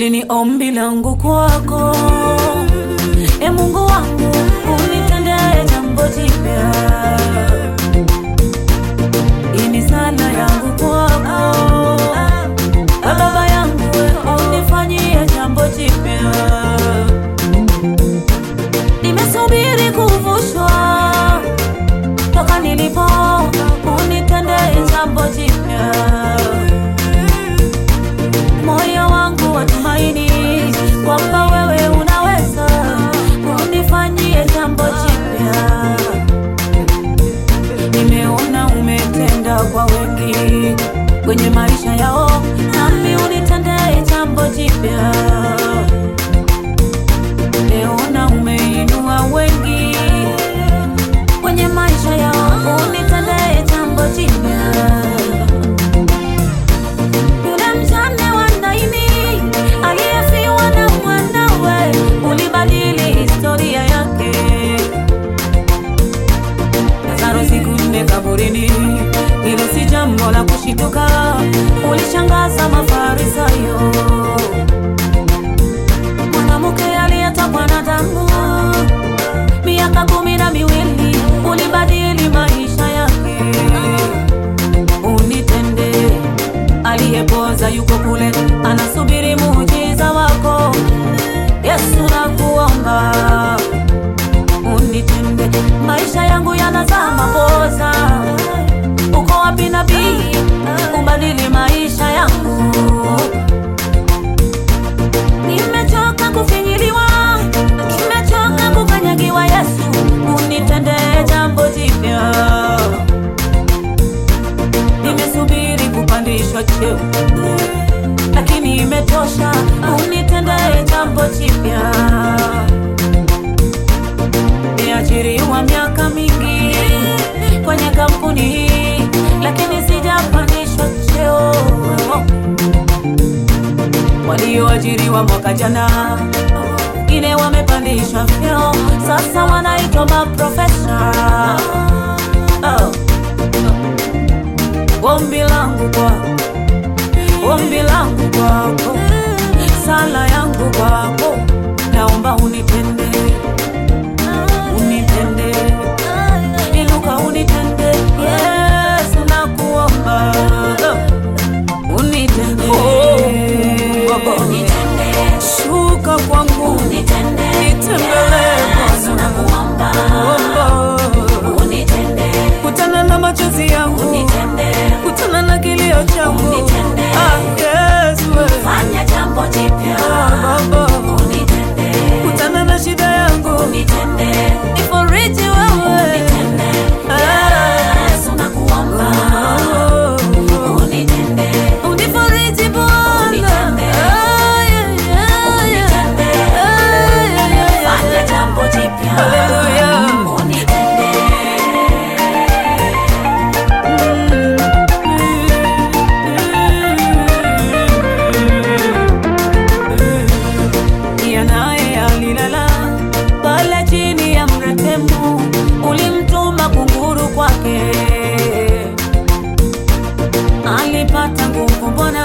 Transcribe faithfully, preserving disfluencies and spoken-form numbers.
Hili ni ombi langu kwako, e Mungu wangu, unitendee jambo jipya. Hii ni sala yangu kwako, e Baba yangu, unifanyie jambo jipya. Nimesubiri kuvushwa toka nilipo, unitendee jambo jipya. Moyo wangu watumaini kwamba wewe unaweza, unifanyie jambo jipya. Nimeona umetenda kwa wengi kwenye maisha yao, nami unitendee jambo jipya. Nimeona umeinua wengi kwenye maisha yao, unitendee jambo jipya. Hilo si jambo la kushituka, ulishangaza Mafarisayo. Mwanamke aliyetokwa na damu miaka kumi na miwili, ulibadili maisha yake. Unitende. Aliyepoza yuko kule, anasubiri muujiza wako. Yesu nakuomba, unitende. Maisha yangu yanazama poza, uko wapi nabii? Ubadili maisha yangu. Nimechoka kufinyiliwa, nimechoka kukanyagiwa. Yesu, unitende jambo jipya. Nimesubiri kupandishwa cheo, lakini imetosha. Unitende jambo jipya. Niajiriwa miaka mingi kwenye kampuni hii, lakini sijapandishwa cheo. Walioajiriwa mwaka jana, wengine wamepandishwa vyeo, sasa wanaitwa maprofesa. Oh. Ombi langu kwako, ombi langu kwako, sala yangu kwako, naomba unitende. Unitende, inuka unitende. Yes, nakuomba, unitende. Oh, unitende. Shuka kwangu, unitende. Nitembelee Bwana, nakuomba. Unitende. Kutana na machozi yangu, unitende. Kutana na kilio changu, unitende. Ah, yes, we. Fanya jambo jipya. Ah, Baba. Unitende. Kutana na shida yangu, unitende. Iforiji wewe, unitende. Yes, unakuomba. Unitende. Uniforiji Bwana, unitende. Unitende. Fanya jambo jipya. Hallelujah. Unitende. Naye alilala pale chini ya mretemu, ulimtuma kunguru kwake. Alipata nguvu, mbona